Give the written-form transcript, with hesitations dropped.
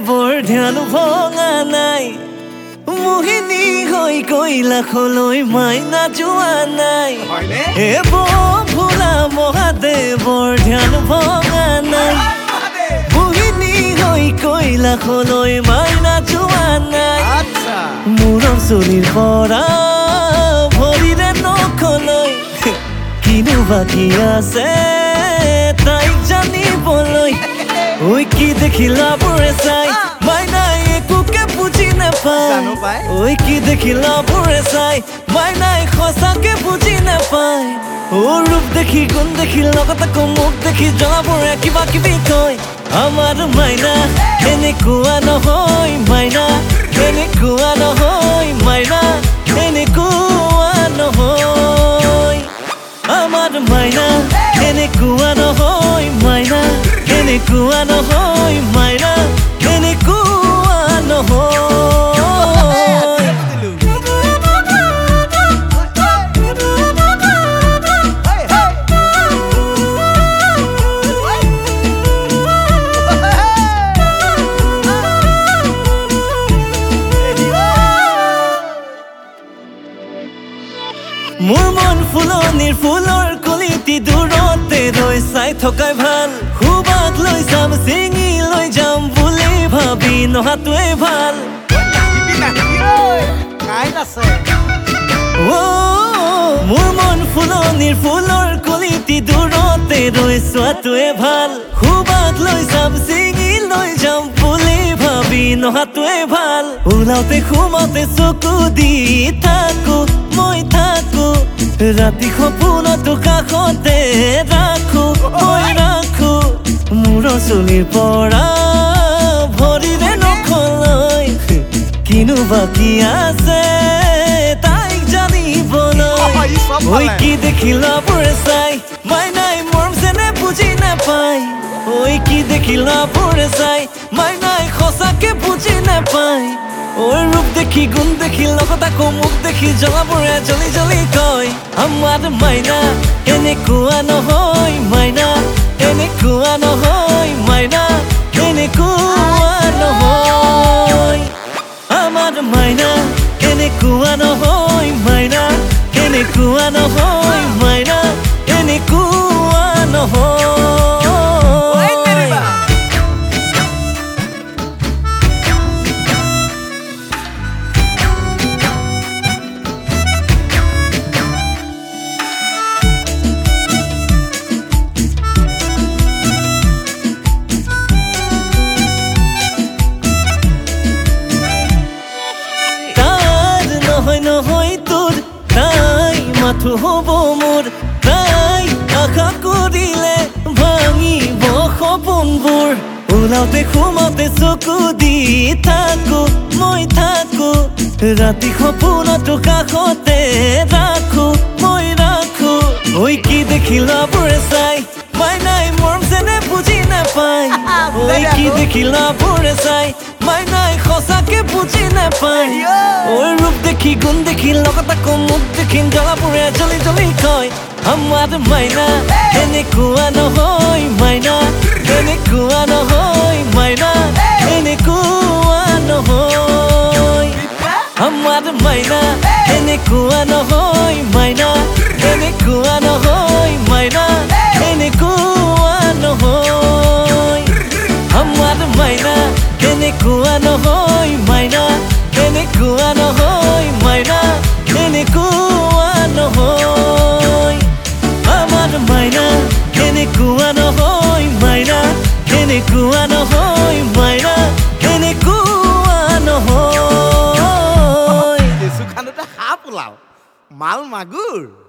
বৰ ধ্যান ভঙা নাই মোহিনী হৈ কৈলা খলৈ মাইনা যোৱা নাই এ ভোলা মহাদেৱৰ ধ্যান ভঙা নাই মোহিনী হৈ কৈলা খলৈ মাইনা যোৱা নাই মূৰৰ চুলিৰ পৰা ভৰিৰে নখলৈ কিনো বাকী আছে তাইক জানিবলৈ ঐ কি দেখিলা বুঢ়ে চাই মাইনাই একোকে বুজি নাপায় ঐ কি দেখিলা বুঢ়ে চাই মাইনাই সঁচাকে বুজি নাপায় ৰূপ দেখি গুণ দেখি লগত আকৌ মুখ দেখি জনাবোৰে কিবা কিবি কয় আমাৰ মাইনা এনেকুৱা নহয় মাইনা এনেকুৱা নহয় মাইনা এনেকুৱা নহয় আমাৰ মাইনা এনেকুৱা নহয় মাইনা এনেকুৱা নহয় মাইনা এনেকুৱা নহয় মোৰ মন ফুলনিৰ ফুলৰ কলিটি দূৰতে ৰৈ চাই থকাই ভাল সুবাস লৈ যাম চিঙি লৈ যাম বুলি ভাবি নহাটোৱে ভাল মোৰ মন ফুলনিৰ ফুলৰ কলিটি দূৰতে ৰৈ চোৱাটোৱে ভাল সুবাস লৈ যাম চিঙি লৈ যাম বুলি ভাবি নহাটোৱে ভাল ওলাওতে সোমাওতে চকু দি থাকো মই থাকো ৰাতি সপোনতো কাষতে ৰাখো মই ৰাখো মূৰৰ চুলিৰ পৰা ভৰিৰে নখলৈ কিনো বাকী আছে তাইক জানিবলৈ ঐ কি দেখিলা বুঢ়ে চাই মাইনাই মৰম যেনে বুজি নাপায় ঐ কি দেখিলা বুঢ়ে চাই মাইনাই সঁচাকে বুজি নাপায় ৰূপ দেখি গুণ দেখি লগত আকৌ মুখ দেখি জনাবোৰে জলি জলি কয় আমাৰ মাইনা এনেকুৱা নহয় মাইনা এনেকুৱা নহয় মাইনা এনেকুৱা নহয় আমাৰ মাইনা এনেকুৱা নহয় মাইনা এনেকুৱা নহয় মাইনা এনেকুৱা নহয় নহয় তোৰ তাই মাথো হ'ব মোৰ তাই আশা কৰিলে ভাঙিব সপোনবোৰ ওলাওতে সোমাওতে চকু দি থাকো মই থাকো ৰাতি সপোনতো কাষতে ৰাখো মই ৰাখো ঐ কি দেখিলা বুঢ়ে চাই মাইনাই মৰম যেনে বুজি নাপায় ঐ কি দেখিলা বুঢ়ে চাই মাইনাই সঁচাকে বুজি নাপায় ৰূপ দেখি গুণ দেখি লগত আকৌ মুখ দেখি জনাবোৰে জলি জলি কয় আমাৰ মাইনা এনেকুৱা নহয় মাইনা এনেকুৱা নহয় মাইনা এনেকুৱা নহয় আমাৰ মাইনা এনেকুৱা নহয় মাইনা এনেকুৱা নহয় মাইনা এনেকুৱা নহয় আমাৰ মাইনা এনেকুৱা নহয় মাইনা এনেকুৱা নহয় মাইনা এনেকুৱা নহয় আমাৰ মাইনা এনেকুৱা নহয় মাইনা এনেকুৱা নহয় মাইনা এনেকুৱা নহয় সুখানতে সাপ ওলাও মাল মাগুৰ